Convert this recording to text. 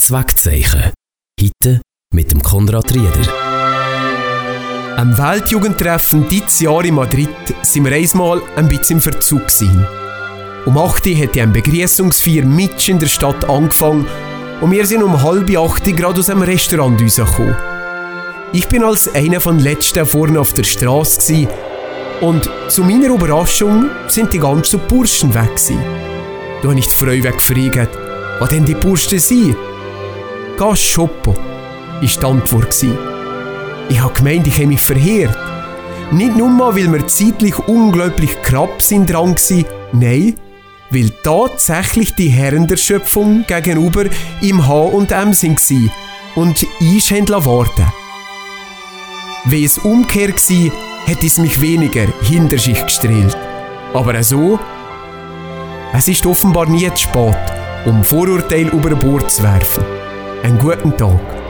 Das Wegzeichen. Heute mit dem Konrad Rieder. Am Weltjugendtreffen dieses Jahr in Madrid sind wir einmal ein bisschen im Verzug gewesen. Um 8 Uhr hat eine Begrüßungsfeier mitten in der Stadt angefangen und wir sind um 7:30 gerade aus einem Restaurant rausgekommen. Ich bin als einer von den Letzten vorne auf der Straße gewesen und zu meiner Überraschung sind die ganzen Burschen weg gewesen. Da habe ich die Frau gefragt, was denn die Burschen sind. «Gas shoppen», war die Antwort gewesen. Ich habe gemeint, ich habe mich verheert. Nicht nur mal, weil wir zeitlich unglaublich knapp sind dran waren, nein, weil tatsächlich die Herren der Schöpfung gegenüber im H&M waren und ich warten. Wenn es umgekehrt war, hätte es mich weniger hinter sich gestrahlt. Aber so, es ist offenbar nie zu spät, um Vorurteile über Bord zu werfen. Einen guten Tag.